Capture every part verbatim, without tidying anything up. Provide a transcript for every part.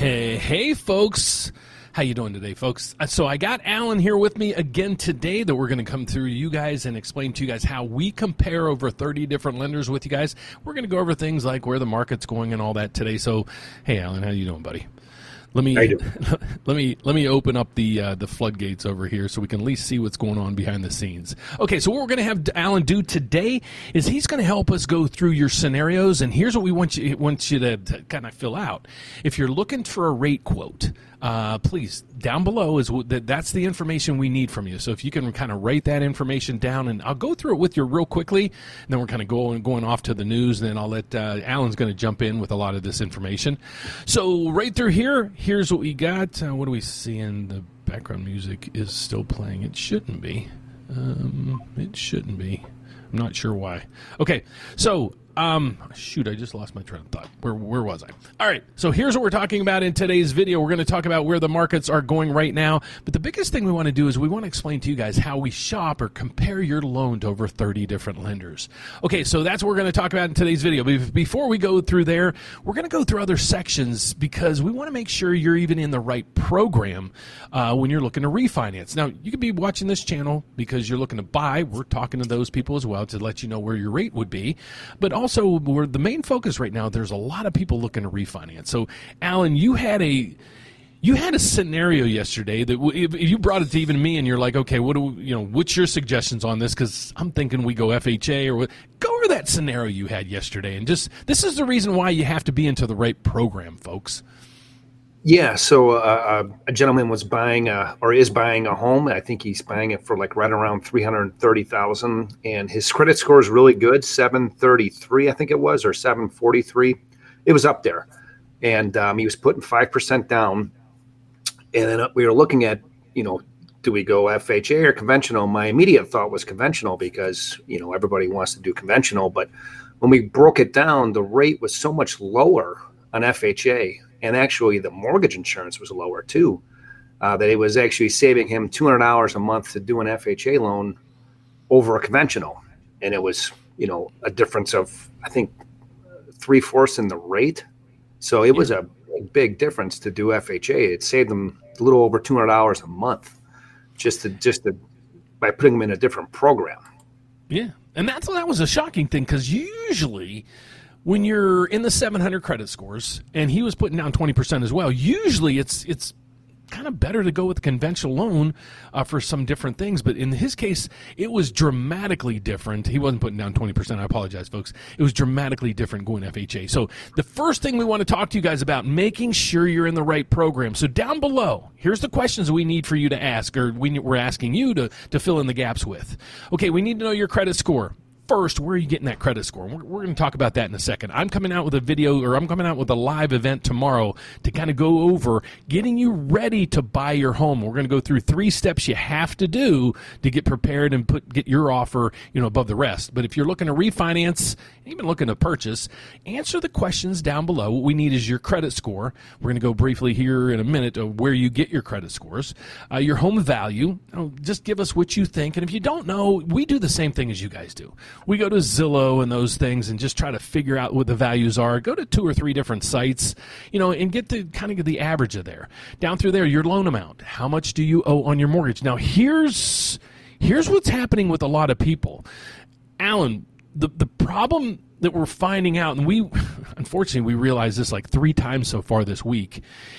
Hey, hey, folks. How you doing today, folks? So I got Alan here with me again today that we're going to come through you guys and explain to you guys how we compare over thirty different lenders with you guys. We're going to go over things like where the market's going and all that today. So, hey, Alan, how you doing, buddy? Let me let me let me open up the uh, the floodgates over here so we can at least see what's going on behind the scenes. Okay, so what we're going to have Alan do today is he's going to help us go through your scenarios, and here's what we want you want you to, to kind of fill out. If you're looking for a rate quote, uh, please down below is w- that that's the information we need from you. So if you can kind of write that information down, and I'll go through it with you real quickly, and then we're kind of going going off to the news, and then I'll let uh, Alan's going to jump in with a lot of this information. So right through here. Here's what we got. Uh, what do we see in the background music is still playing. It shouldn't be. Um, it shouldn't be. I'm not sure why. Okay, so um, shoot, I just lost my train of thought. Where where was I? All right, so here's what we're talking about in today's video. We're going to talk about where the markets are going right now. But the biggest thing we want to do is we want to explain to you guys how we shop or compare your loan to over thirty different lenders. Okay, so that's what we're going to talk about in today's video. But before we go through there, we're going to go through other sections because we want to make sure you're even in the right program uh, when you're looking to refinance. Now, you could be watching this channel because you're looking to buy. We're talking to those people as well to let you know where your rate would be. But also, we're the main focus right now, there's a lot of people looking to refinance. So, Alan, you had a you had a scenario yesterday that w- if you brought it to even me, and you're like, okay, what do we, you know? What's your suggestions on this? Because I'm thinking we go F H A or what. Go over that scenario you had yesterday, and just this is the reason why you have to be into the right program, folks. Yeah, so uh, a gentleman was buying a, or is buying a home. I think he's buying it for like right around three hundred thirty thousand dollars, and his credit score is really good, seven thirty-three, I think it was, or seven forty-three. It was up there, and um, he was putting five percent down, and then we were looking at, you know, do we go F H A or conventional? My immediate thought was conventional because, you know, everybody wants to do conventional, but when we broke it down, the rate was so much lower on F H A. And actually, the mortgage insurance was lower too. Uh, that it was actually saving him two hundred dollars a month to do an F H A loan over a conventional, and it was, you know, a difference of I think three fourths in the rate. So it was a, a big difference to do F H A. It saved them a little over two hundred dollars a month, just to just to, by putting them in a different program. Yeah, and that's that was a shocking thing because usually, when you're in the seven hundred credit scores, and he was putting down twenty percent as well, usually it's it's kind of better to go with a conventional loan uh, for some different things. But in his case, it was dramatically different. He wasn't putting down twenty percent. I apologize, folks. It was dramatically different going F H A. So the first thing we want to talk to you guys about, making sure you're in the right program. So down below, here's the questions we need for you to ask, or we, we're asking you to, to fill in the gaps with. Okay, we need to know your credit score. First, where are you getting that credit score? We're, we're going to talk about that in a second. I'm coming out with a video, or I'm coming out with a live event tomorrow to kind of go over getting you ready to buy your home. We're going to go through three steps you have to do to get prepared and put get your offer, you know, above the rest. But if you're looking to refinance, even looking to purchase, answer the questions down below. What we need is your credit score. We're going to go briefly here in a minute of where you get your credit scores, uh, your home value. Oh, just give us what you think. And if you don't know, we do the same thing as you guys do. We go to Zillow and those things and just try to figure out what the values are. Go to two or three different sites, you know, and get the kind of get the average of there. Down through there, your loan amount. How much do you owe on your mortgage? Now, here's here's what's happening with a lot of people. Alan, the, the problem that we're finding out, and we, unfortunately, we realized this like three times so far this week,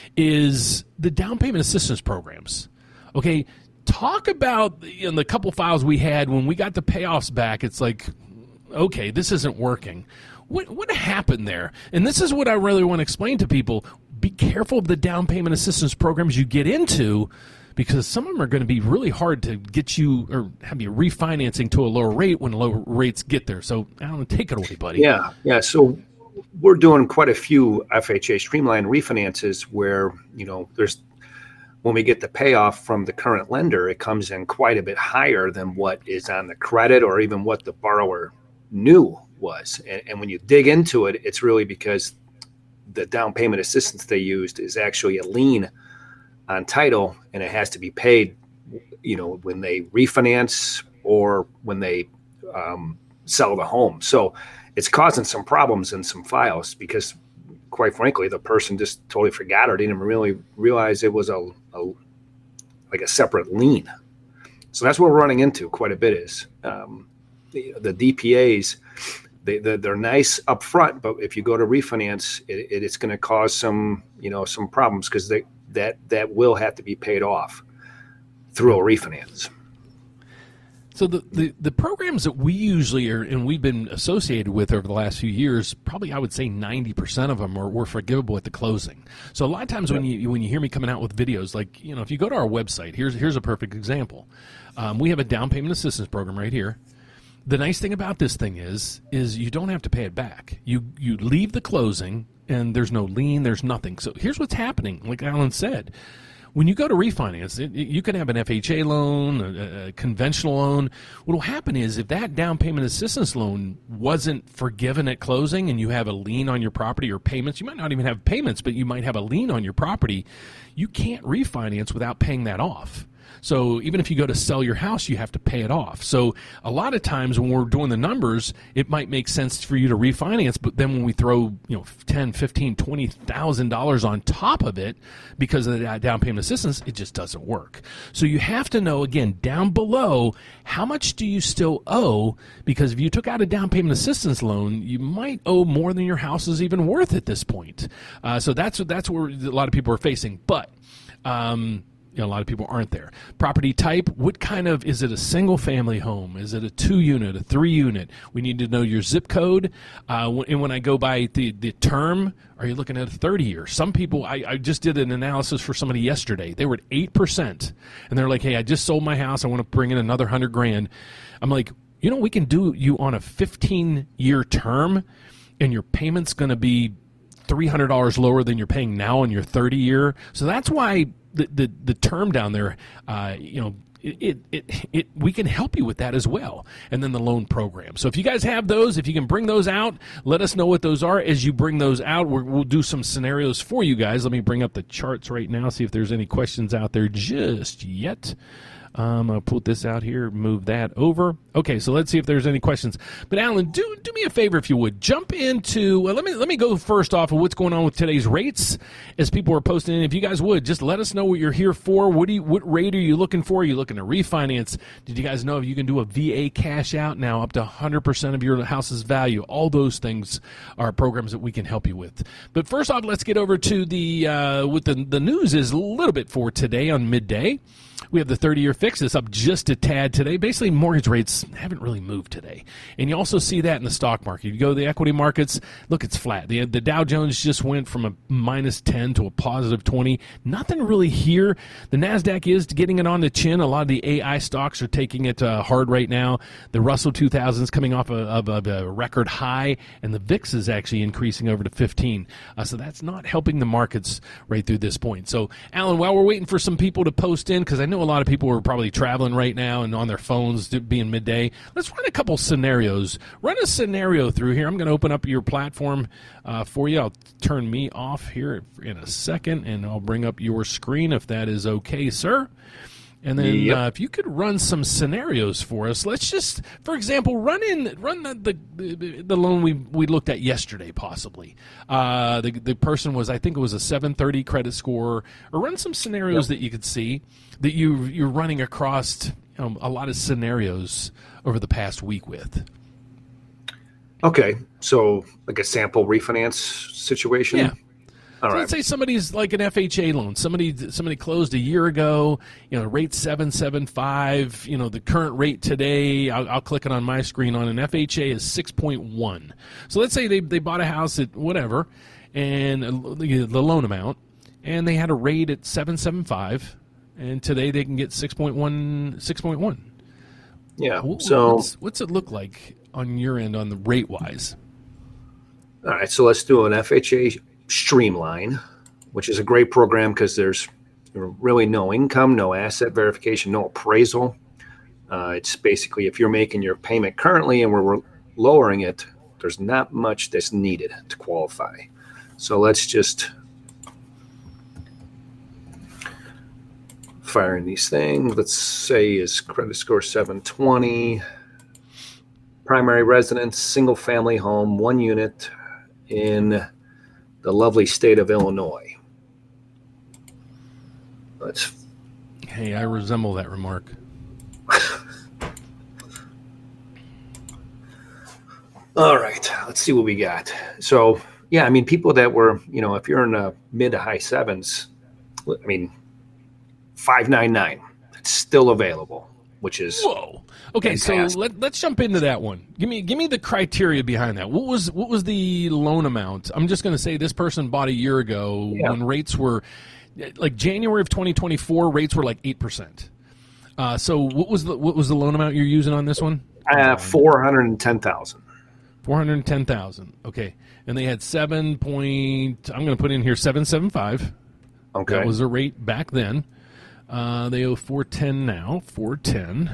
is the down payment assistance programs. Okay, talk about in the couple files we had when we got the payoffs back. It's like, okay, this isn't working. What what happened there? And this is what I really want to explain to people. Be careful of the down payment assistance programs you get into, because some of them are going to be really hard to get you or have you refinancing to a lower rate when low rates get there. So, Alan, take it away, buddy. Yeah, yeah. So we're doing quite a few F H A streamlined refinances where, you know, there's when we get the payoff from the current lender, it comes in quite a bit higher than what is on the credit or even what the borrower knew was. And, and when you dig into it, it's really because the down payment assistance they used is actually a lien on title, and it has to be paid, you know, when they refinance or when they um, sell the home. So it's causing some problems in some files because quite frankly, the person just totally forgot or didn't really realize it was a, a like a separate lien. So that's what we're running into quite a bit is um, the, the D P As. They, they're, they're nice up front, but if you go to refinance, it, it, it's going to cause some, you know, some problems because they that that will have to be paid off through a refinance. So the, the, the programs that we usually are, and we've been associated with over the last few years, probably I would say ninety percent of them are, were forgivable at the closing. So a lot of times when you when you hear me coming out with videos, like, you know, if you go to our website, here's here's a perfect example. Um, we have a down payment assistance program right here. The nice thing about this thing is, is you don't have to pay it back. You you leave the closing, and there's no lien, there's nothing. So here's what's happening, like Alan said. When you go to refinance, it, you can have an F H A loan, a, a conventional loan. What will happen is if that down payment assistance loan wasn't forgiven at closing and you have a lien on your property or payments, you might not even have payments, but you might have a lien on your property, you can't refinance without paying that off. So even if you go to sell your house, you have to pay it off. So a lot of times when we're doing the numbers, it might make sense for you to refinance, but then when we throw, you know, ten, fifteen, twenty thousand dollars on top of it because of that down payment assistance, it just doesn't work. So you have to know, again, down below, how much do you still owe? Because if you took out a down payment assistance loan, you might owe more than your house is even worth at this point. Uh, so that's that's where a lot of people are facing. But um, you know, a lot of people aren't there. Property type, what kind of, is it a single family home? Is it a two unit, a three unit? We need to know your zip code. Uh, and when I go by the, the term, are you looking at a thirty year? Some people, I, I just did an analysis for somebody yesterday. They were at eight percent. And they're like, hey, I just sold my house. I want to bring in another hundred grand. I'm like, you know, we can do you on a fifteen year term and your payment's going to be three hundred dollars lower than you're paying now on your thirty year. So that's why the, the, the term down there, uh, you know, it, it, it, it, we can help you with that as well. And then the loan program. So if you guys have those, if you can bring those out, let us know what those are. As you bring those out, we're, we'll do some scenarios for you guys. Let me bring up the charts right now, see if there's any questions out there just yet. Um, I'll put this out here, move that over. Okay, so let's see if there's any questions. But Alan, do do me a favor if you would. Jump into, well, let me let me go first off of what's going on with today's rates as people are posting in. If you guys would, just let us know what you're here for. What do you, what rate are you looking for? Are you looking to refinance? Did you guys know you can do a V A cash out now up to one hundred percent of your house's value? All those things are programs that we can help you with. But first off, let's get over to the, uh, what the, the news is a little bit for today on midday. We have the thirty-year fix that's up just a tad today. Basically, mortgage rates haven't really moved today. And you also see that in the stock market. You go to the equity markets, look, it's flat. The, the Dow Jones just went from a minus ten to a positive twenty. Nothing really here. The NASDAQ is getting it on the chin. A lot of the A I stocks are taking it uh, hard right now. The Russell two thousand is coming off of, of, of a record high, and the V I X is actually increasing over to fifteen. Uh, so that's not helping the markets right through this point. So, Alan, while we're waiting for some people to post in, because I know a lot of people are probably traveling right now and on their phones being midday. Let's run a couple scenarios. Run a scenario through here. I'm going to open up your platform uh, for you. I'll turn me off here in a second, and I'll bring up your screen if that is okay, sir. And then yep. uh, if you could run some scenarios for us, let's just, for example, run in run the the, the loan we we looked at yesterday, possibly. Uh, the the person was, I think it was a seven thirty credit score, or run some scenarios yep. that you could see that you you're running across, you know, a lot of scenarios over the past week with. Okay, so like a sample refinance situation. Yeah. All so right. Let's say somebody's like an F H A loan. Somebody somebody closed a year ago. You know, rate seven seven five. You know, the current rate today. I'll, I'll click it on my screen on an F H A is six point one. So let's say they they bought a house at whatever, and the, the loan amount, and they had a rate at seven seven five, and today they can get six point one. six point one. Yeah. So what's, what's it look like on your end on the rate wise? All right. So let's do an F H A Streamline, which is a great program because there's really no income, no asset verification, no appraisal. Uh, it's basically if you're making your payment currently and we're lowering it, there's not much that's needed to qualify. So let's just fire in these things. Let's say his credit score seven twenty, primary residence, single family home, one unit in the lovely state of Illinois. Let's. Hey, I resemble that remark. All right, let's see what we got. So, yeah, I mean, people that were, you know, if you're in the mid to high sevens, I mean, five ninety-nine, it's still available, which is whoa. Okay, fantastic. So let, let's jump into that one. Give me give me the criteria behind that. What was what was the loan amount? I'm just going to say this person bought a year ago yeah. when rates were like January of twenty twenty-four. Rates were like eight percent. Uh, so what was the what was the loan amount you're using on this one? Uh, four hundred ten thousand. Four hundred ten thousand. Okay, and they had seven point. I'm going to put in here seven seven five. Okay, that was the rate back then. Uh, they owe four ten now. Four ten.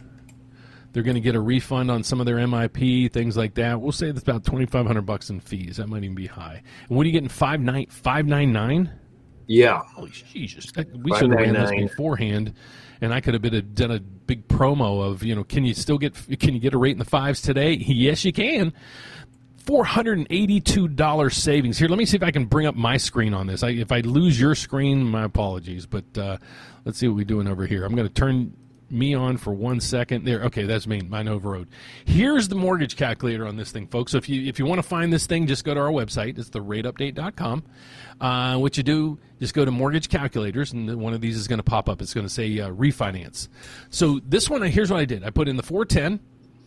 They're going to get a refund on some of their M I P, things like that. We'll say that's about twenty-five hundred bucks in fees. That might even be high. And what are you getting? Five nine five nine nine. Yeah. Holy Jesus! We should have ran this beforehand, and I could have been a, done a big promo of, you know, can you still get can you get a rate in the fives today? Yes, you can. four hundred eighty-two dollars savings. Here, let me see if I can bring up my screen on this. I, if I lose your screen, my apologies. But uh, let's see what we're doing over here. I'm going to turn me on for one second. There, okay, that's me. Mine overrode. Here's the mortgage calculator on this thing, folks. So if you if you want to find this thing, just go to our website. It's the rate update dot com. Uh, what you do, just go to mortgage calculators, and one of these is going to pop up. It's going to say uh, refinance. So this one, here's what I did. I put in the four ten,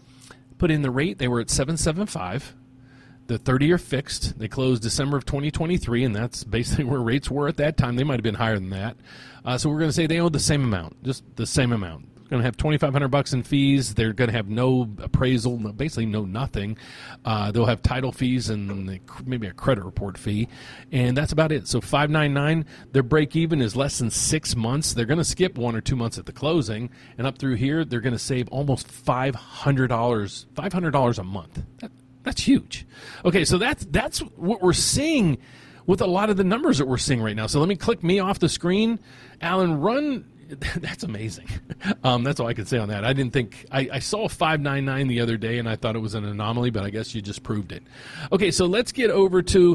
put in the rate. They were at seven seven five. The thirty-year fixed. They closed December of twenty twenty-three, and that's basically where rates were at that time. They might have been higher than that. Uh, so we're going to say they owe the same amount, just the same amount. Going to have twenty-five hundred bucks in fees. They're going to have no appraisal, basically no nothing. Uh, they'll have title fees and maybe a credit report fee, and that's about it. So five ninety-nine. Their break even is less than six months. They're going to skip one or two months at the closing, and up through here, they're going to save almost five hundred dollars, five hundred dollars a month. That, that's huge. Okay, so that's that's what we're seeing with a lot of the numbers that we're seeing right now. So let me click me off the screen. Alan, run. That's amazing. Um, that's all I can say on that. I didn't think I, I saw five ninety-nine the other day, and I thought it was an anomaly, but I guess you just proved it. Okay, so let's get over to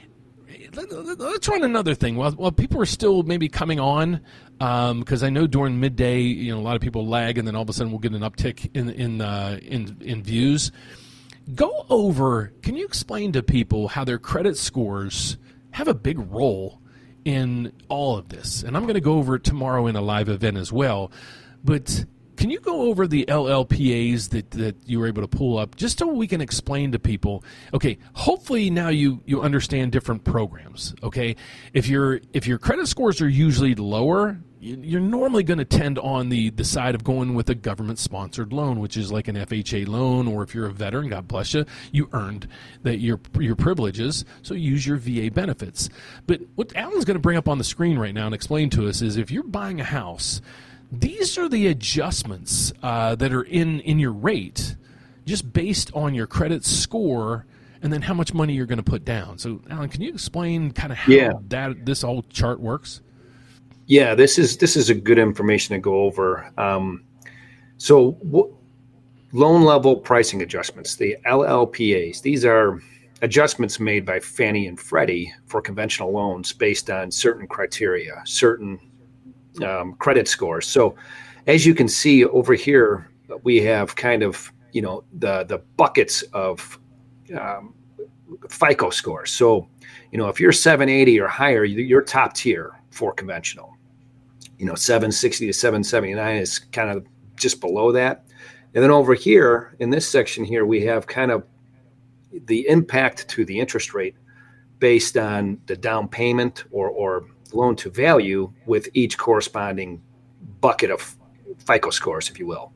let, let's run another thing. While while people are still maybe coming on, because um, I know during midday, you know, a lot of people lag, and then all of a sudden we'll get an uptick in in uh, in in views. Go over. Can you explain to people how their credit scores have a big role in all of this? And I'm going to go over it tomorrow in a live event as well. But can you go over the L L P As that, that you were able to pull up, just so we can explain to people? Okay, hopefully now you, you understand different programs. Okay, if your if your credit scores are usually lower, you're normally going to tend on the, the side of going with a government-sponsored loan, which is like an F H A loan, or if you're a veteran, God bless you, you earned that your your privileges, so use your V A benefits. But what Alan's going to bring up on the screen right now and explain to us is if you're buying a house, these are the adjustments uh, that are in, in your rate just based on your credit score and then how much money you're going to put down. So, Alan, can you explain kind of how yeah. that this whole chart works? Yeah, this is this is a good information to go over. Um, so w- loan level pricing adjustments, the L L P As, these are adjustments made by Fannie and Freddie for conventional loans based on certain criteria, certain um, credit scores. So as you can see over here, we have kind of, you know, the, the buckets of um, FICO scores. So, you know, if you're seven eighty or higher, you're top tier for conventional. You know, seven sixty to seven seventy-nine is kind of just below that. And then over here in this section here, we have kind of the impact to the interest rate based on the down payment or, or loan to value with each corresponding bucket of FICO scores, if you will.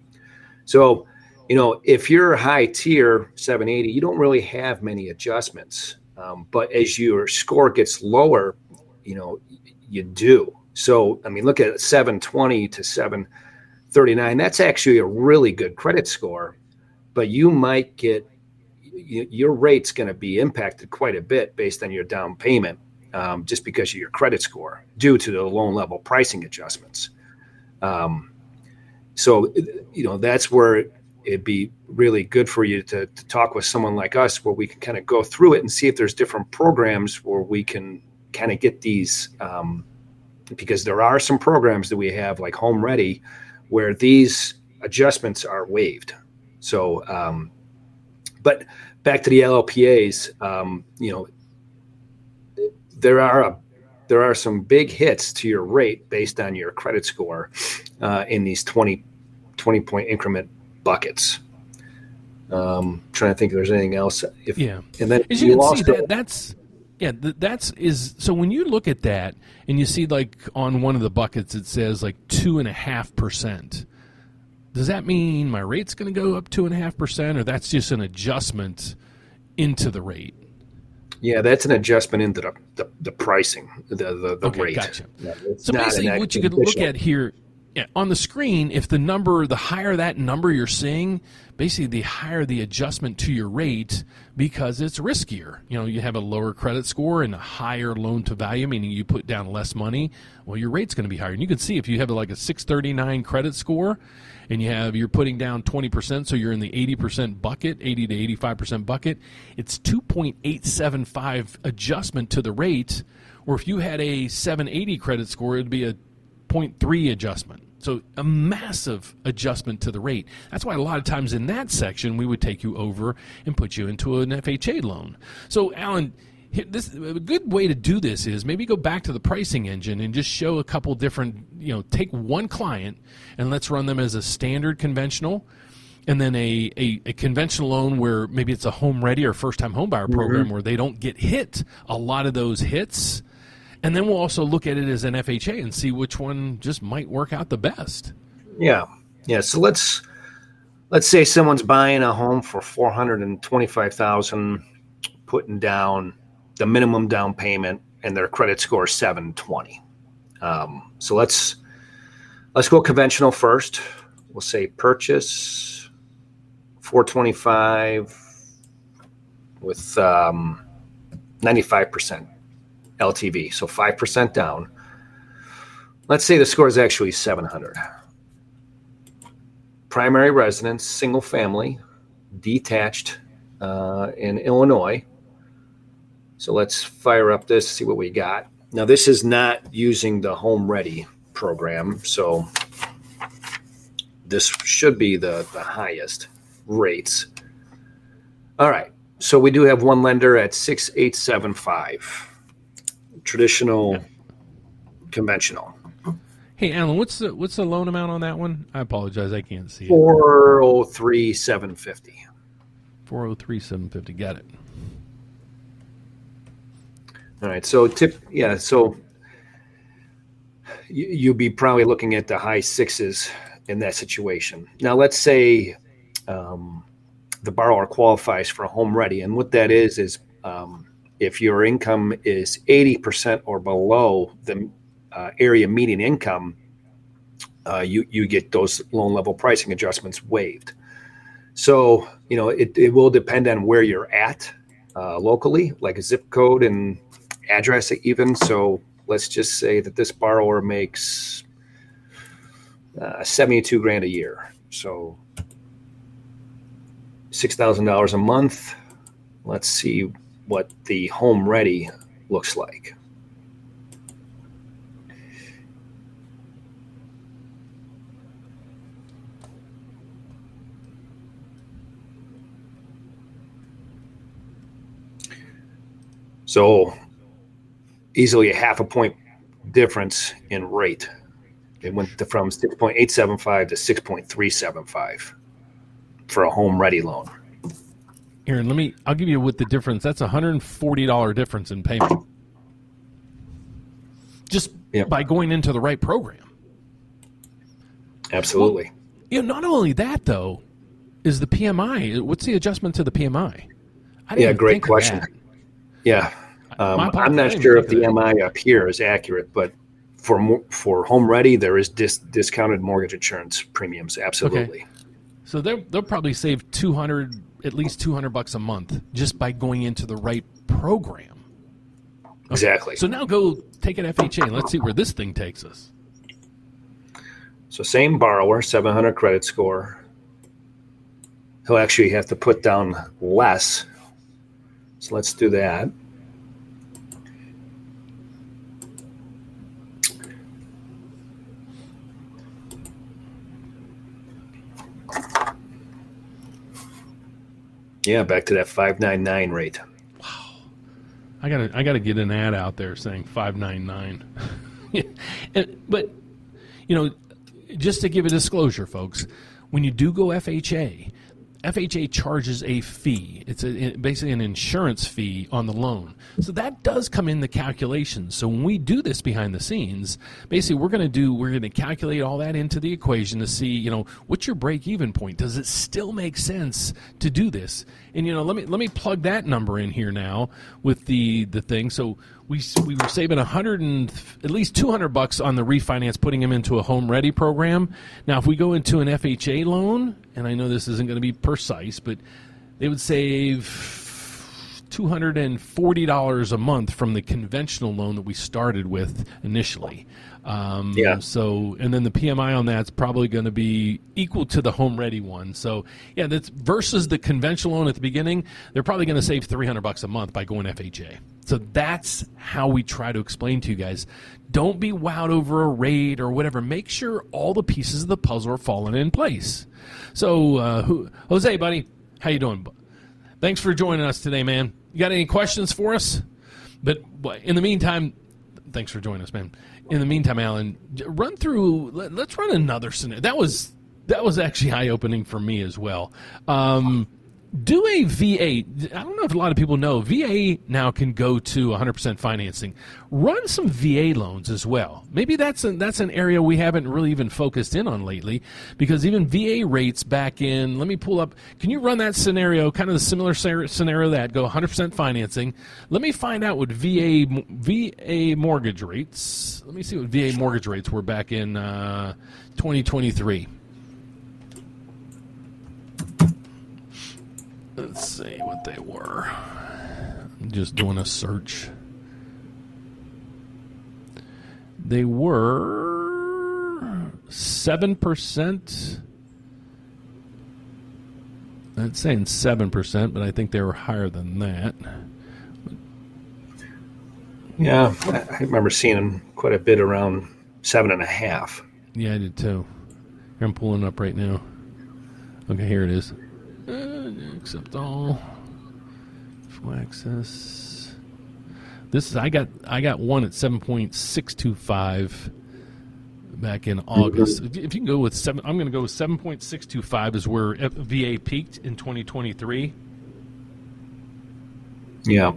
So, you know, if you're high tier seven eighty, you don't really have many adjustments. Um, but as your score gets lower, you know, you do. So, I mean, look at seven twenty to seven thirty-nine. That's actually a really good credit score, but you might get you, your rate's going to be impacted quite a bit based on your down payment, um, just because of your credit score due to the loan level pricing adjustments. Um, so, you know, that's where it'd be really good for you to, to talk with someone like us where we can kind of go through it and see if there's different programs where we can kind of get these, um, because there are some programs that we have like Home Ready where these adjustments are waived. So, um, but back to the L L P As, um, you know, there are a, there are some big hits to your rate based on your credit score uh, in these twenty, twenty point increment buckets. Um, trying to think if there's anything else. If, yeah. And then as you, you can also, see that that's, yeah, that's is, so when you look at that and you see like on one of the buckets, it says like two and a half percent. Does that mean my rate's going to go up two and a half percent, or that's just an adjustment into the rate? Yeah, that's an adjustment into the the, the pricing, the the, the okay, rate. Gotcha. No, so basically, what you could look at here, yeah, on the screen, if the number, the higher that number you're seeing, basically the higher the adjustment to your rate because it's riskier. You know, you have a lower credit score and a higher loan to value, meaning you put down less money. Well, your rate's going to be higher. And you can see if you have like a six thirty-nine credit score and you have, you're putting down twenty percent, so you're in the eighty percent bucket, eighty to eighty-five percent bucket, it's two point eight seven five adjustment to the rate. Or if you had a seven eighty credit score, it would be a zero point three adjustment. So a massive adjustment to the rate. That's why a lot of times in that section, we would take you over and put you into an F H A loan. So, Alan, this, a good way to do this is maybe go back to the pricing engine and just show a couple different, you know, take one client and let's run them as a standard conventional, and then a, a, a conventional loan where maybe it's a Home Ready or first-time homebuyer program mm-hmm. where they don't get hit a lot of those hits. And then we'll also look at it as an F H A and see which one just might work out the best. Yeah. Yeah. So let's let's say someone's buying a home for four hundred twenty-five thousand dollars, putting down the minimum down payment, and their credit score is seven twenty. Um, so let's let's go conventional first. We'll say purchase four twenty-five with um, ninety-five percent L T V, so five percent down. Let's say the score is actually seven hundred. Primary residence, single family, detached uh, in Illinois. So let's fire up this, see what we got. Now, this is not using the Home Ready program, so this should be the, the highest rates. All right, so we do have one lender at six eight seven five. Traditional, yeah. Conventional. Hey, Alan, what's the what's the loan amount on that one? I apologize, I can't see it. Four oh three seven fifty. Four oh three seven fifty. Got it. All right. So tip, yeah. So you, you'll be probably looking at the high sixes in that situation. Now, let's say um, the borrower qualifies for a Home Ready, and what that is is. Um, If your income is eighty percent or below the uh, area median income, uh, you, you get those loan level pricing adjustments waived. So, you know, it, it will depend on where you're at uh, locally, like a zip code and address even. So let's just say that this borrower makes uh, seventy-two grand a year. So six thousand dollars a month. Let's see what the Home Ready looks like. So easily a half a point difference in rate. It went to, from six point eight seven five to six point three seven five for a Home Ready loan. Aaron, let me, I'll give you what the difference. That's a one hundred forty dollars difference in payment. Just yep. by going into the right program. Absolutely. Well, you know, not only that, though, is the P M I. What's the adjustment to the P M I? I yeah, great question. Yeah. Um, I'm not sure if the M I up here is accurate, but for for Home Ready, there is dis- discounted mortgage insurance premiums. Absolutely. Okay. So they'll they'll probably save two hundred, at least two hundred bucks a month just by going into the right program. Okay. Exactly. So now go take an F H A and let's see where this thing takes us. So same borrower, seven hundred credit score. he'll actually have to put down less. So let's do that. Yeah, back to that five ninety-nine rate. Wow. I gotta I gotta get an ad out there saying five ninety-nine. But, you know, just to give a disclosure, folks, when you do go F H A, F H A charges a fee. It's a, basically an insurance fee on the loan. So that does come in the calculation. So when we do this behind the scenes, basically we're going to do, we're going to calculate all that into the equation to see, you know, what's your break-even point? Does it still make sense to do this? And, you know, let me let me plug that number in here now with the, the thing. So we we were saving a hundred and at least two hundred bucks on the refinance, putting him into a home ready program. Now, if we go into an F H A loan, and I know this isn't going to be precise, but they would save two hundred forty dollars a month from the conventional loan that we started with initially. Um, yeah. So, and then the P M I on that's probably going to be equal to the home ready one. So, yeah, that's versus the conventional loan at the beginning. They're probably going to save three hundred bucks a month by going F H A. So that's how we try to explain to you guys. Don't be wowed over a rate or whatever. Make sure all the pieces of the puzzle are falling in place. So, uh, who, Jose, buddy, how you doing? Thanks for joining us today, man. You got any questions for us? But in the meantime, thanks for joining us, man. In the meantime, Alan, run through. Let, let's run another scenario. That was that was actually eye opening for me as well. Um, do a V A. I don't know if a lot of people know V A now can go to one hundred percent financing. Run some V A loans as well. Maybe that's a, that's an area we haven't really even focused in on lately, because even V A rates back in. Let me pull up. Can you run that scenario? Kind of the similar scenario that go one hundred percent financing. Let me find out what V A V A mortgage rates. Let me see what V A mortgage rates were back in uh, twenty twenty-three. Let's see what they were. I'm just doing a search. They were seven percent. It's saying seven percent, but I think they were higher than that. Yeah, I remember seeing them quite a bit around seven and a half. Yeah, I did too. Here, I'm pulling it up right now. Okay, here it is. Uh, accept all. Full access. This is I got I got one at seven point six two five back in August. Mm-hmm. If, if you can go with seven, I'm going to go with seven point six two five is where V A peaked in twenty twenty-three. Yeah.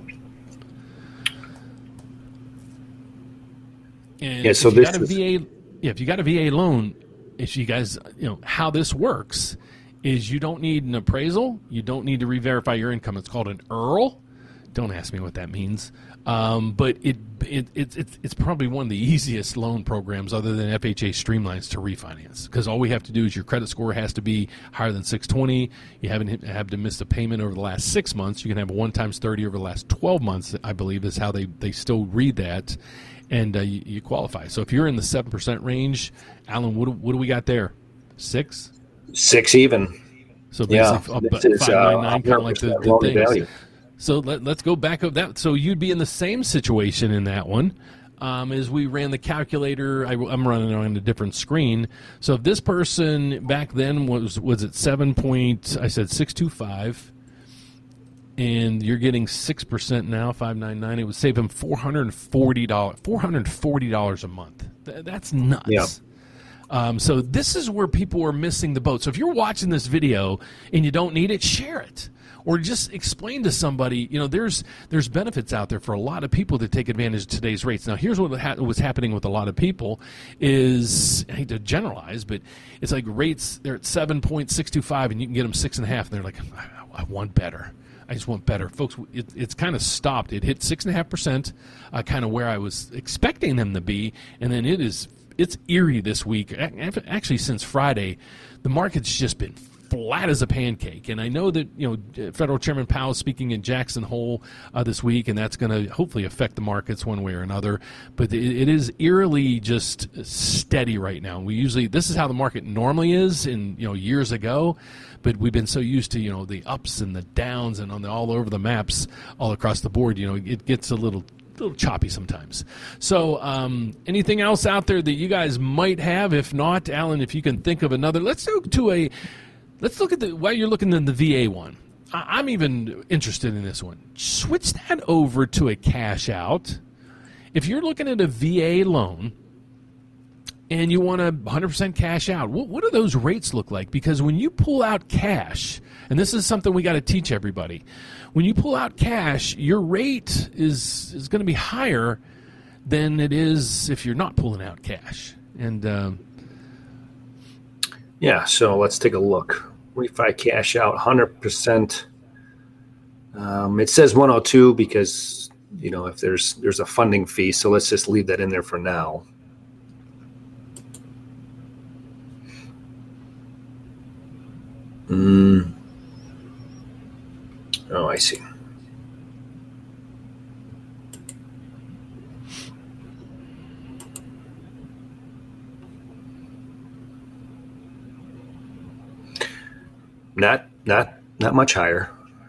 And yeah. So if you this got a is... V A, yeah, if you got a V A loan, if you guys, you know how this works. Is you don't need an appraisal. You don't need to re-verify your income. It's called an E R L. Don't ask me what that means. Um, but it, it, it, it it's probably one of the easiest loan programs other than F H A Streamlines to refinance, because all we have to do is your credit score has to be higher than six twenty. You haven't hit, have to miss a payment over the last six months. You can have a one times thirty over the last twelve months, I believe is how they, they still read that, and uh, you, you qualify. So if you're in the seven percent range, Alan, what, what do we got there? Six? Six even. So basically, yeah, up five ninety-nine, kind of like the, the things. Value. So let, let's go back up that. So you'd be in the same situation in that one. Um, as we ran the calculator, I, I'm running on a different screen. So if this person back then was was at seven point, I said six two five, and you're getting six percent now, five nine nine. It would save him four hundred forty dollars, four hundred forty dollars a month. Th- that's nuts. Yeah. Um, so this is where people are missing the boat. So if you're watching this video and you don't need it, share it. Or just explain to somebody, you know, there's there's benefits out there for a lot of people to take advantage of today's rates. Now, here's what ha- was happening with a lot of people is, I hate to generalize, but it's like rates, they're at seven point six two five and you can get them six point five, and they're like, I, I want better. I just want better. Folks, it, it's kind of stopped. It hit six point five percent, uh, kind of where I was expecting them to be, and then it is it's eerie this week. Actually, since Friday, the market's just been flat as a pancake. And I know that, you know, Federal Chairman Powell is speaking in Jackson Hole uh, this week, and that's going to hopefully affect the markets one way or another. But it, it is eerily just steady right now. We usually, this is how the market normally is in, you know, years ago. But we've been so used to, you know, the ups and the downs and on the, all over the maps all across the board, you know, it gets a little A little choppy sometimes. So um, anything else out there that you guys might have? If not, Alan, if you can think of another, let's go to a, let's look at the, while you're looking at the V A one. I, I'm even interested in this one. Switch that over to a cash out. If you're looking at a V A loan and you want a one hundred percent cash out, what, what do those rates look like? Because when you pull out cash, and this is something we got to teach everybody, when you pull out cash, your rate is is going to be higher than it is if you're not pulling out cash. And um, yeah, so let's take a look. Refi cash out, one hundred percent. Um, it says one oh two because, you know, if there's there's a funding fee, so let's just leave that in there for now. Mm. Oh, I see. Not, not, not much higher.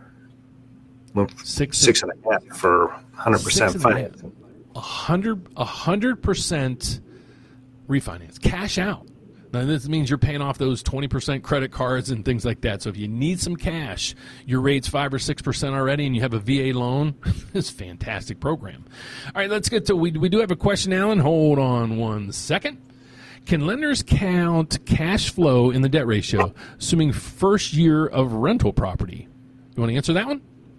Six, six and a half for one hundred percent financing. A hundred, a hundred percent refinance, cash out. Now, this means you're paying off those twenty percent credit cards and things like that. So if you need some cash, your rate's five or six percent already, and you have a V A loan, it's a fantastic program. All right, let's get to, we, we do have a question, Alan. Hold on one second. Can lenders count cash flow in the debt ratio, assuming first year of rental property? You want to answer that one?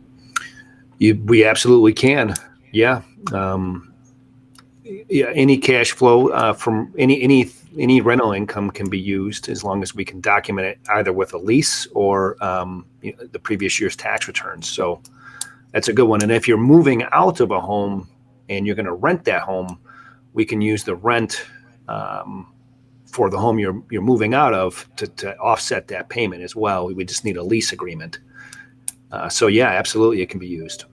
You, we absolutely can. Yeah. Um, yeah. Any cash flow uh, from any any any rental income can be used as long as we can document it either with a lease or um, you know, the previous year's tax returns. So that's a good one. And if you're moving out of a home and you're going to rent that home, we can use the rent um, for the home you're you're moving out of to, to offset that payment as well. We just need a lease agreement. Uh, so yeah, absolutely, it can be used.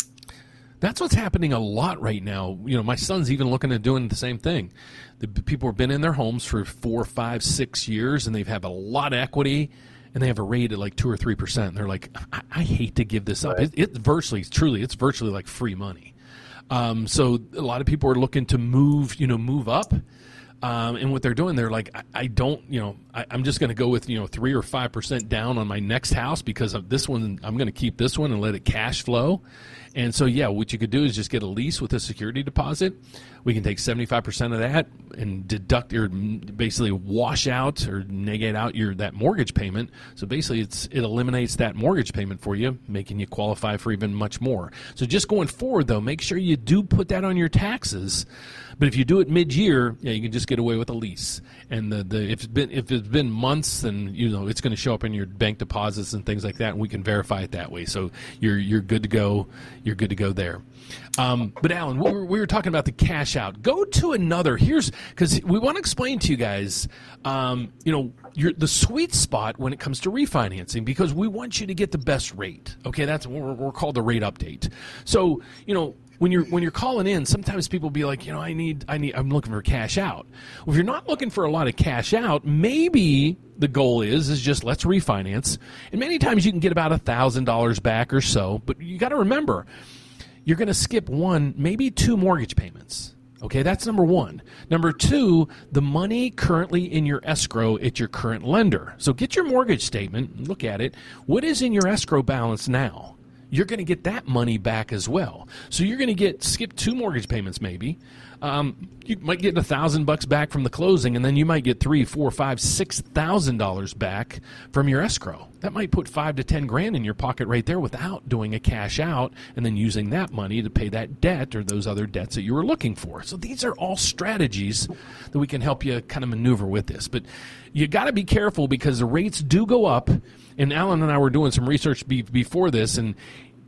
That's what's happening a lot right now. You know, my son's even looking at doing the same thing. The people have been in their homes for four, five, six years, and they've had a lot of equity, and they have a rate at like two or three percent. And they're like, I, I hate to give this up. Right. It, it's virtually, truly, it's virtually like free money. Um, so a lot of people are looking to move, you know, move up. Um, and what they're doing, they're like, I, I don't, you know, I, I'm just going to go with, you know, three or five percent down on my next house because of this one. I'm going to keep this one and let it cash flow. And so, yeah, what you could do is just get a lease with a security deposit. We can take seventy-five percent of that and deduct or basically wash out or negate out your that mortgage payment. So basically, it's it eliminates that mortgage payment for you, making you qualify for even much more. So just going forward, though, make sure you do put that on your taxes. But if you do it mid-year, yeah, you can just get away with a lease. And the, the if it's been if it's been months, then you know it's going to show up in your bank deposits and things like that, and we can verify it that way. So you're you're good to go. You're good to go there. Um, but Alan, we were, we were talking about the cash out. Go to another. Here's because we want to explain to you guys, um, you know, your, the sweet spot when it comes to refinancing, because we want you to get the best rate. Okay, that's what we're, we're called the rate update. So you know. When you're when you're calling in, sometimes people be like, you know, I need I need I'm looking for cash out. Well, if you're not looking for a lot of cash out, maybe the goal is is just let's refinance. And many times you can get about a thousand dollars back or so. But you got to remember, you're going to skip one, maybe two mortgage payments. Okay, that's number one. Number two, the money currently in your escrow at your current lender. So get your mortgage statement, look at it. What is in your escrow balance now? You're going to get that money back as well. So you're going to get skip two mortgage payments maybe. Um, you might get a thousand bucks back from the closing, and then you might get three, four, five, six thousand dollars back from your escrow. That might put five to ten grand in your pocket right there without doing a cash out, and then using that money to pay that debt or those other debts that you were looking for. So these are all strategies that we can help you kind of maneuver with this. But you got to be careful because the rates do go up. And Alan and I were doing some research be- before this, and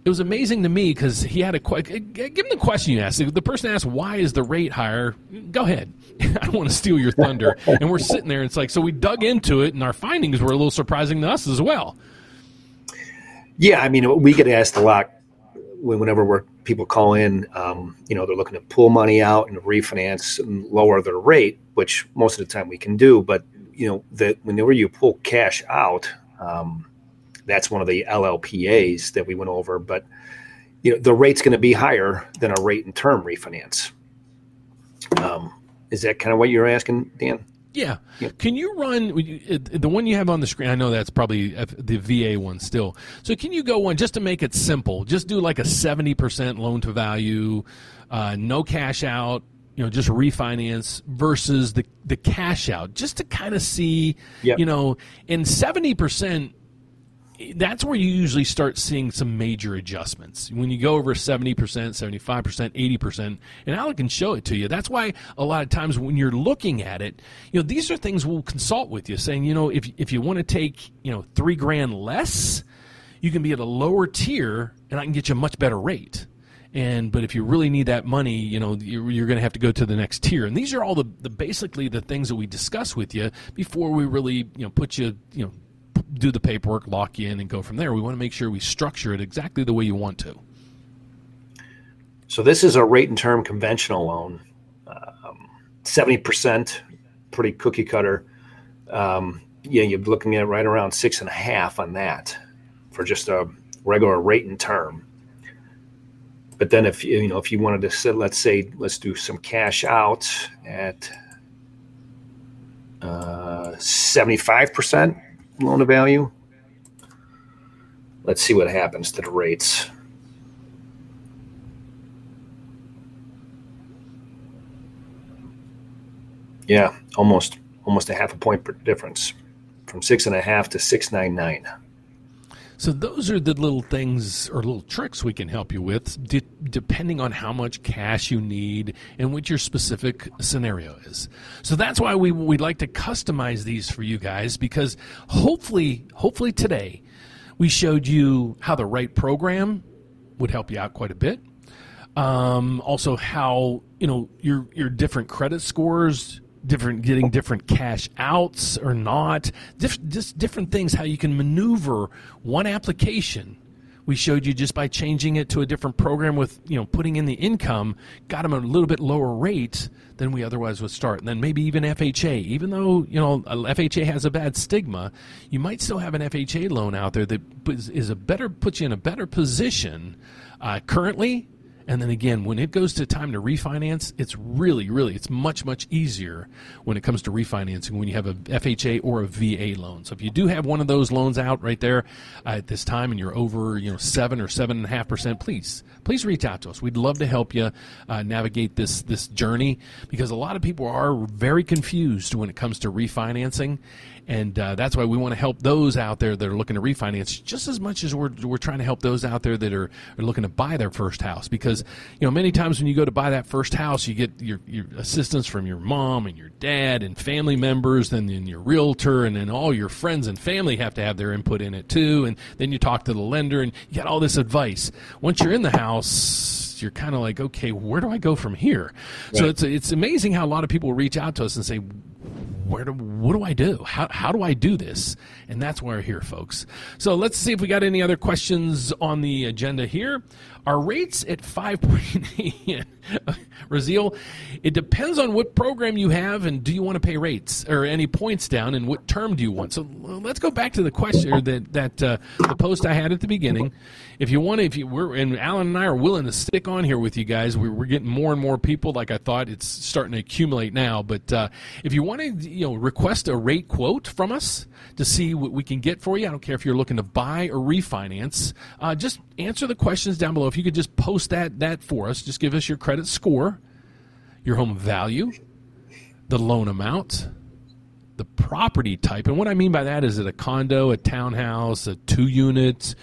it was amazing to me because he had a give him the question you asked. The person asked, "Why is the rate higher?" Go ahead. I don't want to steal your thunder. And we're sitting there, and it's like, so we dug into it, and our findings were a little surprising to us as well. Yeah, I mean, we get asked a lot whenever we're, people call in. Um, you know, they're looking to pull money out and refinance and lower their rate, which most of the time we can do. But you know, that whenever you pull cash out. Um, That's one of the L L P As that we went over, but you know the rate's going to be higher than a rate and term refinance. Um, is that kind of what you're asking, Dan? Yeah. yeah. Can you run the one you have on the screen? I know that's probably the V A one still. So can you go one just to make it simple? Just do like a seventy percent loan to value, uh, no cash out. You know, just refinance versus the the cash out, just to kind of see. Yep. You know, in seventy percent. That's where you usually start seeing some major adjustments. When you go over seventy percent, seventy-five percent, eighty percent, and Alec can show it to you. That's why a lot of times when you're looking at it, you know, these are things we'll consult with you, saying, you know, if if you want to take, you know, three grand less, you can be at a lower tier, and I can get you a much better rate. And but if you really need that money, you know, you're, you're going to have to go to the next tier. And these are all the, the basically the things that we discuss with you before we really, you know, put you, you know, do the paperwork, lock you in, and go from there. We want to make sure we structure it exactly the way you want to. So this is a rate and term conventional loan, um, seventy percent, pretty cookie cutter. Um, yeah, you're looking at right around six and a half on that for just a regular rate and term. But then if you know if you wanted to sit, let's say let's do some cash out at uh, seventy-five percent. Loan to value. Let's see what happens to the rates. Yeah, almost almost a half a point per difference, from six and a half to six nine nine. So those are the little things or little tricks we can help you with, de- depending on how much cash you need and what your specific scenario is. So that's why we we'd like to customize these for you guys, because hopefully, hopefully today we showed you how the right program would help you out quite a bit. Um, also, how you know your your different credit scores. Different, getting different cash outs or not, Dif- just different things, how you can maneuver one application. We showed you just by changing it to a different program with, you know, putting in the income, got them a little bit lower rate than we otherwise would start. And then maybe even F H A, even though, you know, F H A has a bad stigma, you might still have an F H A loan out there that is a better, puts you in a better position uh, currently. And then again, when it goes to time to refinance, it's really, really, it's much, much easier when it comes to refinancing when you have a F H A or a V A loan. So if you do have one of those loans out right there uh, at this time and you're over, you know, seven or seven and a half percent, please, please reach out to us. We'd love to help you uh, navigate this this journey, because a lot of people are very confused when it comes to refinancing. And uh, that's why we want to help those out there that are looking to refinance just as much as we're we're trying to help those out there that are, are looking to buy their first house. Because, you know, many times when you go to buy that first house, you get your, your assistance from your mom and your dad and family members, and then your realtor, and then all your friends and family have to have their input in it too. And then you talk to the lender and you get all this advice. Once you're in the house, you're kind of like, okay, where do I go from here? Right. So it's it's amazing how a lot of people reach out to us and say, Where do, what do I do? How how do I do this? And that's why we're here, folks. So let's see if we got any other questions on the agenda here. Are rates at five point eight? Raziel, it depends on what program you have, and do you want to pay rates or any points down, and what term do you want? So let's go back to the question, or that that uh, the post I had at the beginning. If you want to, if you we're and Alan and I are willing to stick on here with you guys, we're, we're getting more and more people. Like I thought, it's starting to accumulate now. But uh, if you want to, you know, request a rate quote from us to see what we can get for you, I don't care if you're looking to buy or refinance. Uh, just answer the questions down below. If you could just post that that for us, just give us your credit score, your home value, the loan amount, the property type. And what I mean by that is it a condo, a townhouse, a two-unit,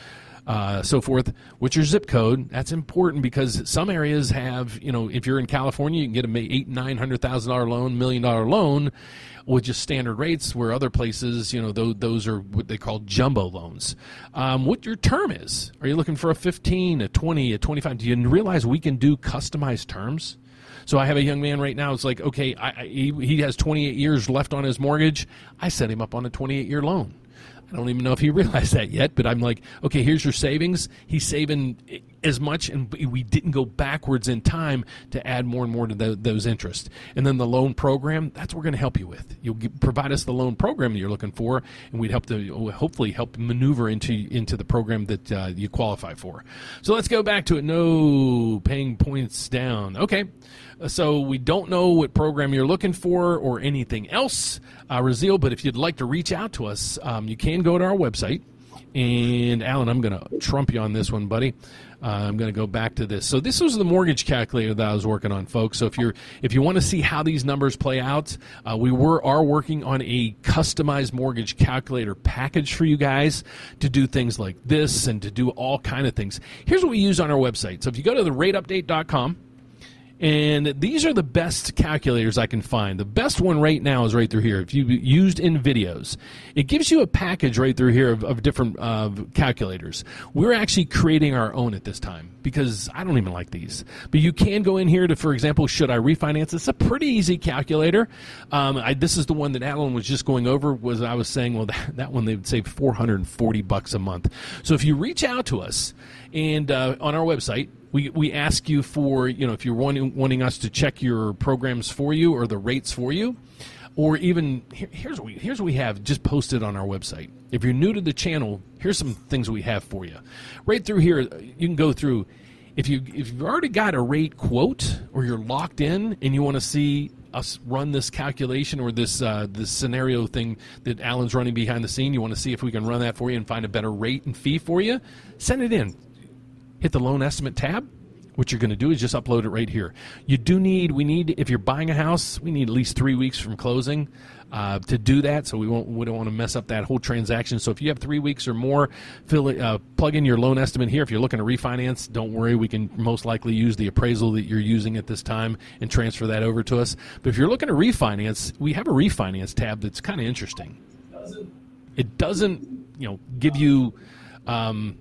uh, so forth. What's your zip code? That's important because some areas have, you know, if you're in California, you can get a eight, nine hundred thousand dollar loan, million dollar loan with just standard rates. Where other places, you know, those, those are what they call jumbo loans. Um, what your term is? Are you looking for a fifteen, a twenty, a twenty-five? Do you realize we can do customized terms? So I have a young man right now. It's like, okay, I, I, he, he has twenty-eight years left on his mortgage. I set him up on a twenty-eight year loan. I don't even know if he realized that yet, but I'm like, okay, here's your savings. He's saving as much, and we didn't go backwards in time to add more and more to the, those interests. And then the loan program, that's what we're going to help you with. You'll get, provide us the loan program that you're looking for, and we'd help to hopefully help maneuver into into the program that uh, you qualify for. So let's go back to it. No paying points down. Okay. So we don't know what program you're looking for or anything else, uh, Raziel, but if you'd like to reach out to us, um, you can go to our website. And, Alan, I'm going to trump you on this one, buddy. Uh, I'm going to go back to this. So this was the mortgage calculator that I was working on, folks. So if you're if you want to see how these numbers play out, uh, we were are working on a customized mortgage calculator package for you guys to do things like this and to do all kind of things. Here's what we use on our website. So if you go to the rate update dot com, and these are the best calculators I can find. The best one right now is right through here. If you used in videos, it gives you a package right through here of, of different uh, calculators. We're actually creating our own at this time because I don't even like these. But you can go in here to, for example, should I refinance? It's a pretty easy calculator. Um, I, this is the one that Alan was just going over. Was I was saying, well, that, that one they would save four hundred forty bucks a month. So if you reach out to us and uh, on our website. We we ask you for, you know, if you're wanting, wanting us to check your programs for you or the rates for you, or even, here, here's, what we, here's what we have just posted on our website. If you're new to the channel, here's some things we have for you. Right through here, you can go through. If, you, if you've already got a rate quote or you're locked in and you want to see us run this calculation or this uh, this scenario thing that Alan's running behind the scene, you want to see if we can run that for you and find a better rate and fee for you, send it in. Hit the loan estimate tab. What you're going to do is just upload it right here. You do need, we need, if you're buying a house, we need at least three weeks from closing uh, to do that. So we won't, we don't want to mess up that whole transaction. So if you have three weeks or more, fill it, uh, plug in your loan estimate here. If you're looking to refinance, don't worry. We can most likely use the appraisal that you're using at this time and transfer that over to us. But if you're looking to refinance, we have a refinance tab that's kind of interesting. It doesn't, you know, give you. Um,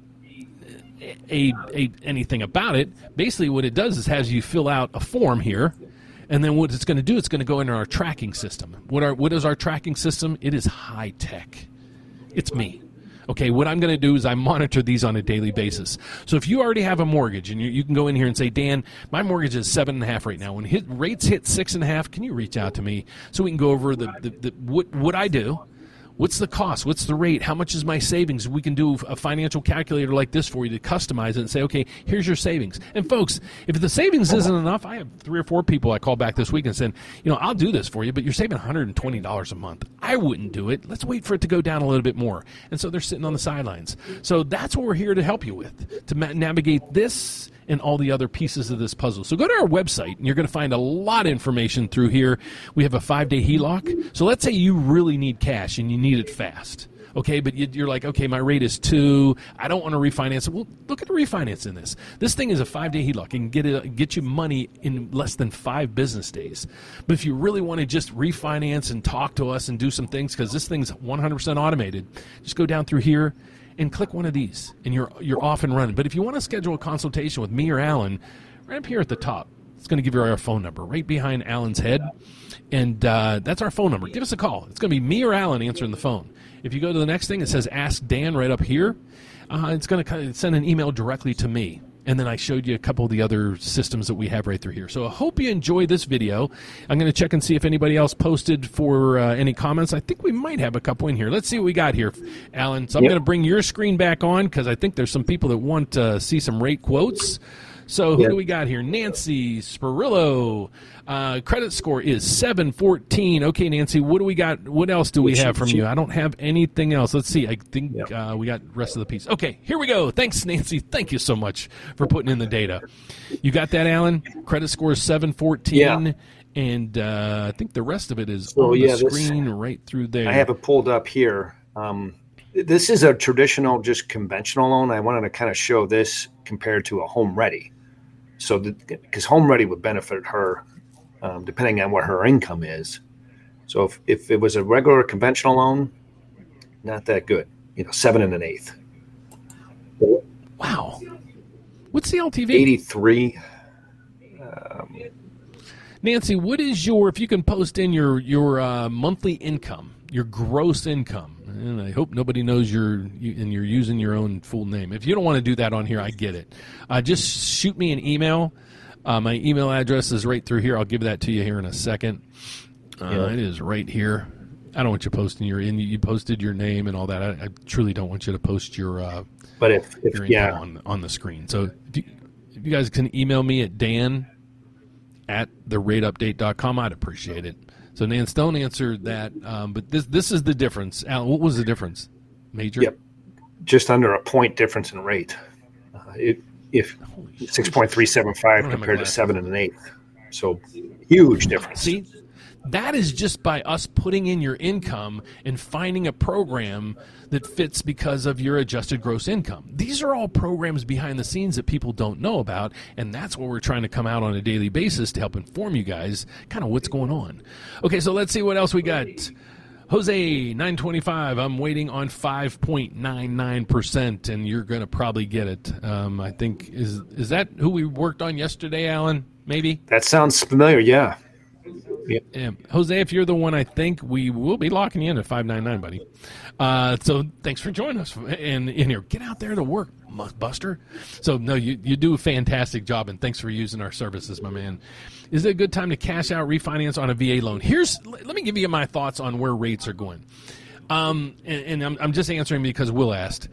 A, a anything about it. Basically what it does is has you fill out a form here, and then what it's going to do, it's going to go into our tracking system. What our what is our tracking system? It is high tech. It's me. Okay, what I'm going to do is I monitor these on a daily basis. So if you already have a mortgage and you, you can go in here and say, Dan, my mortgage is seven and a half right now. When hit, rates hit six and a half, can you reach out to me so we can go over the, the, the what what I do? What's the cost? What's the rate? How much is my savings? We can do a financial calculator like this for you to customize it and say, okay, here's your savings. And folks, if the savings isn't enough, I have three or four people I called back this week and said, you know, I'll do this for you, but you're saving one hundred twenty dollars a month. I wouldn't do it. Let's wait for it to go down a little bit more. And so they're sitting on the sidelines. So that's what we're here to help you with, to ma- navigate this and all the other pieces of this puzzle. So go to our website, and you're going to find a lot of information through here. We have a five-day H E L O C. So let's say you really need cash and you need it fast. Okay, but you're like, okay, my rate is two. I don't want to refinance it. Well, look at the refinance in this. This thing is a five-day H E L O C. It can get, it, get you money in less than five business days. But if you really want to just refinance and talk to us and do some things, because this thing's one hundred percent automated, just go down through here and click one of these, and you're you're off and running. But if you want to schedule a consultation with me or Alan, right up here at the top, it's going to give you our phone number right behind Alan's head, and uh, that's our phone number. Give us a call. It's going to be me or Alan answering the phone. If you go to the next thing, it says Ask Dan right up here. Uh, it's going to send an email directly to me. And then I showed you a couple of the other systems that we have right through here. So I hope you enjoyed this video. I'm going to check and see if anybody else posted for uh, any comments. I think we might have a couple in here. Let's see what we got here, Alan. So I'm yep. going to bring your screen back on because I think there's some people that want to uh, see some rate quotes. So who yep. do we got here? Nancy Spirillo. Uh, credit score is seven fourteen. Okay, Nancy, what do we got? What else do we have from you? I don't have anything else. Let's see. I think yep. uh, we got the rest of the piece. Okay, here we go. Thanks, Nancy. Thank you so much for putting in the data. You got that, Alan? Credit score is seven fourteen. Yeah. And uh, I think the rest of it is so, on yeah, the screen this, right through there. I have it pulled up here. Um, This is a traditional, just conventional loan. I wanted to kind of show this compared to a Home Ready. So, because Home Ready would benefit her, um, depending on what her income is. So, if, if it was a regular conventional loan, not that good. You know, seven and an eighth. Wow. What's the L T V? eighty-three. Um, Nancy, what is your, if you can post in your, your uh, monthly income, your gross income, and I hope nobody knows your, you, and you're using your own full name. If you don't want to do that on here, I get it. Uh, just shoot me an email. Uh, my email address is right through here. I'll give that to you here in a second. Uh, yeah. It is right here. I don't want you posting your, in. You posted your name and all that. I, I truly don't want you to post your, uh, but if, if your yeah. info on, on the screen. So if you, if you guys can email me at Dan at the rate update dot com, I'd appreciate it. So Nance, don't answer that. Um, but this this is the difference. Alan, what was the difference? Major? Yep. Just under a point difference in rate. Uh, it, if six point three seven five compared to seven and an eighth. So huge difference. See, that is just by us putting in your income and finding a program that fits because of your adjusted gross income. These are all programs behind the scenes that people don't know about, and that's what we're trying to come out on a daily basis to help inform you guys kind of what's going on. Okay, so let's see what else we got. Jose, nine twenty-five, I'm waiting on five point nine nine percent, and you're going to probably get it. Um, I think, is is that who we worked on yesterday, Alan? Maybe? That sounds familiar, yeah. Yeah. yeah. Jose, if you're the one, I think we will be locking you in at five ninety-nine, buddy. Uh, so thanks for joining us. And in here, get out there to work, Buster. So, no, you, you do a fantastic job, and thanks for using our services, my man. Is it a good time to cash out, refinance on a V A loan? Here's, let me give you my thoughts on where rates are going. Um, and and I'm, I'm just answering because Will asked.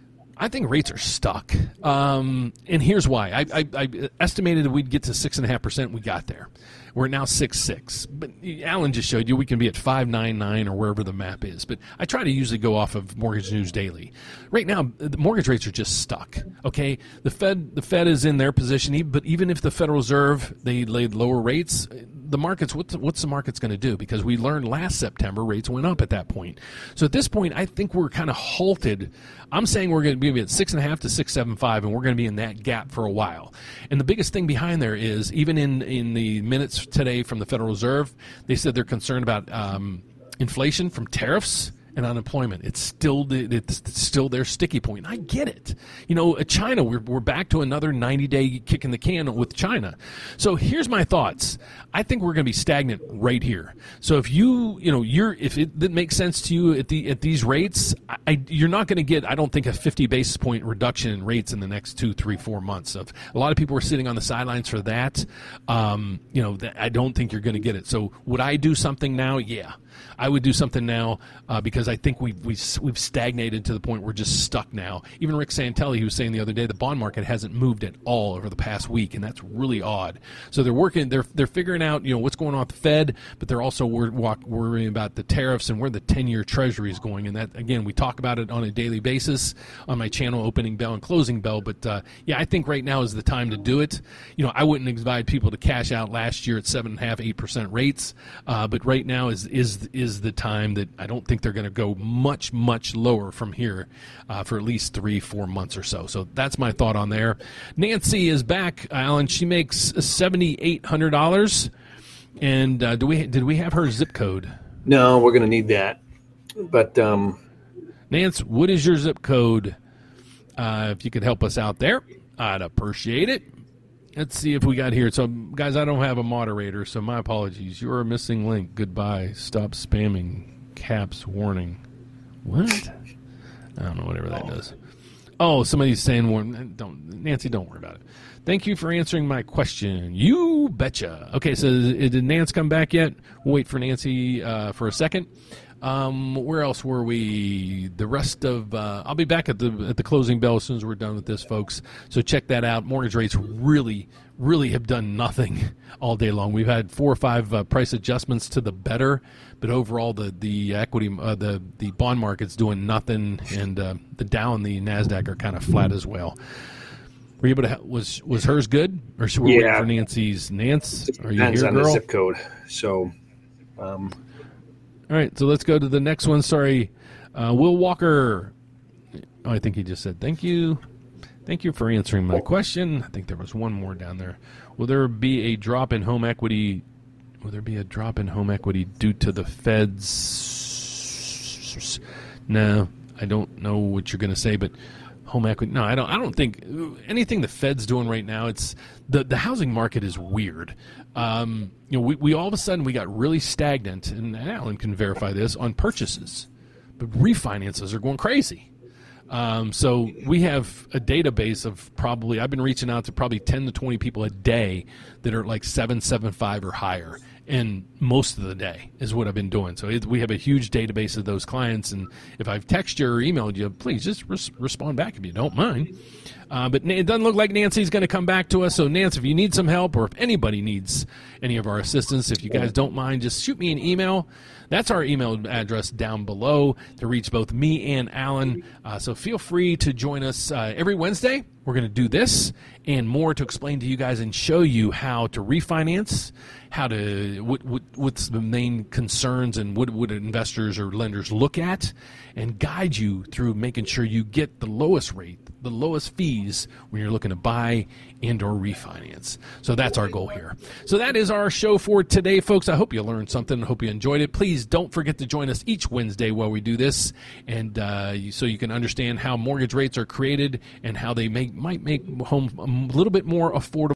I think rates are stuck. Um, and here's why. I, I, I estimated that we'd get to six point five percent. We got there. We're now six point six. But Alan just showed you we can be at five ninety-nine or wherever the map is. But I try to usually go off of Mortgage News Daily. Right now, the mortgage rates are just stuck. Okay, the Fed the Fed is in their position. But even if the Federal Reserve, they laid lower rates, the markets, what's, what's the market's going to do? Because we learned last September rates went up at that point. So at this point, I think we're kind of halted. I'm saying we're going to be at six and a half to six seven five, and we're going to be in that gap for a while. And the biggest thing behind there is even in in the minutes today from the Federal Reserve, they said they're concerned about um, inflation from tariffs and unemployment. It's still the, it's still their sticky point. I get it. You know, China, we're we're back to another ninety day kick in the can with China. So here's my thoughts. I think we're going to be stagnant right here. So if you, you know, you're if it, it makes sense to you at the at these rates, I, I, you're not going to get, I don't think, a fifty basis point reduction in rates in the next two, three, four months. Of a lot of people are sitting on the sidelines for that. Um, you know, that, I don't think you're going to get it. So would I do something now? Yeah. I would do something now uh, because I think we've, we've, we've stagnated to the point we're just stuck now. Even Rick Santelli, who was saying the other day, the bond market hasn't moved at all over the past week, and that's really odd. So they're working, they're they're figuring out, you know, what's going on with the Fed, but they're also wor- walk, worrying about the tariffs and where the ten-year Treasury is going. And that, again, we talk about it on a daily basis on my channel, Opening Bell and Closing Bell. But uh, yeah, I think right now is the time to do it. You know, I wouldn't advise people to cash out last year at seven and a half, eight percent rates, uh, but right now is is is the time that I don't think they're going to go much, much lower from here uh, for at least three, four months or so. So that's my thought on there. Nancy is back, Alan. She makes seven thousand eight hundred dollars. And uh, do we did we have her zip code? No, we're going to need that. But um, Nance, what is your zip code? Uh, if you could help us out there, I'd appreciate it. Let's see if we got here. So, guys, I don't have a moderator, so my apologies. You're a missing link. Goodbye. Stop spamming. Caps warning. What? I don't know, whatever that does. Oh, somebody's saying, warn. Don't, Nancy, don't worry about it. Thank you for answering my question. You betcha. Okay, so did Nance come back yet? We'll wait for Nancy uh, for a second. Um, where else were we? The rest of uh, I'll be back at the at the closing bell as soon as we're done with this, folks. So check that out. Mortgage rates really, really have done nothing all day long. We've had four or five uh, price adjustments to the better, but overall the the equity uh, the the bond market's doing nothing, and uh, the Dow and the Nasdaq are kind of flat as well. Were you able to? Was was hers good, or should we yeah. wait for Nancy's? Nance, are you Depends here, on girl? the zip code. So. Um, All right, so let's go to the next one. Sorry, Uh, Will Walker, oh, I think he just said thank you. Thank you for answering my question. I think there was one more down there. Will there be a drop in home equity? Will there be a drop in home equity due to the Fed's? No, I don't know what you're going to say, but home equity. No, I don't. I don't think anything the Fed's doing right now. It's the the housing market is weird. Um, you know, we, we all of a sudden we got really stagnant, and Alan can verify this on purchases, but refinances are going crazy. Um, so we have a database of probably, I've been reaching out to probably ten to twenty people a day that are like seven seven five or higher. And most of the day is what I've been doing. So it, we have a huge database of those clients. And if I've texted you or emailed you, please just res- respond back if you don't mind. Uh, but it doesn't look like Nancy's going to come back to us. So, Nancy, if you need some help or if anybody needs any of our assistance, if you guys don't mind, just shoot me an email. That's our email address down below to reach both me and Alan. Uh, so feel free to join us uh, every Wednesday. We're going to do this and more to explain to you guys and show you how to refinance, how to what, what what's the main concerns and what would investors or lenders look at, and guide you through making sure you get the lowest rate, the lowest fees when you're looking to buy and or refinance. So that's our goal here. So that is our show for today, folks. I hope you learned something. I hope you enjoyed it. Please don't forget to join us each Wednesday while we do this, and uh, so you can understand how mortgage rates are created and how they make might make home a little bit more affordable.